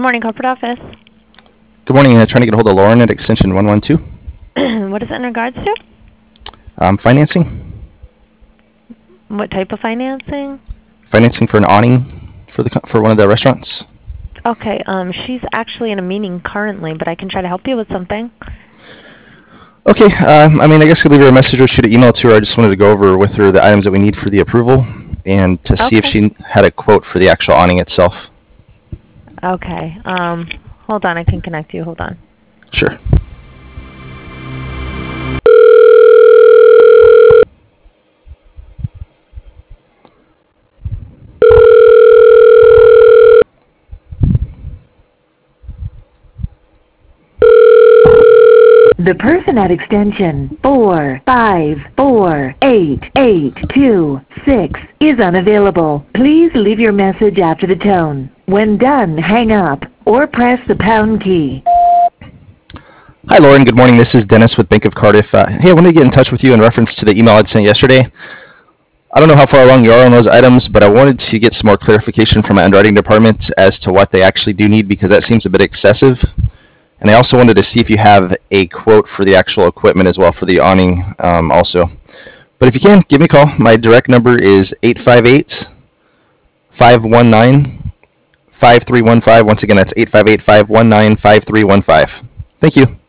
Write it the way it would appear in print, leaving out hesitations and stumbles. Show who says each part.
Speaker 1: morning, corporate office.
Speaker 2: Good morning. Trying to get a hold of Lauren at extension 112.
Speaker 1: What is it in regards to?
Speaker 2: Financing.
Speaker 1: What type of financing?
Speaker 2: Financing for an awning for one of the restaurants.
Speaker 1: Okay, she's actually in a meeting currently, but I can try to help you with something.
Speaker 2: Okay, I guess I could leave her a message or shoot an email to her. I just wanted to go over with her the items that we need for the approval and to see if she had a quote for the actual awning itself.
Speaker 1: Okay, hold on, I can connect you. Hold on.
Speaker 2: Sure.
Speaker 3: The person at extension 4548826 is unavailable. Please leave your message after the tone. When done, hang up or press the pound key.
Speaker 2: Hi, Lauren. Good morning. This is Dennis with Bank of Cardiff. Hey, I wanted to get in touch with you in reference to the email I'd sent yesterday. I don't know how far along you are on those items, but I wanted to get some more clarification from my underwriting department as to what they actually do need, because that seems a bit excessive. And I also wanted to see if you have a quote for the actual equipment as well for the awning also. But if you can, give me a call. My direct number is 858-519-5315. Once again, that's 858-519-5315. Thank you.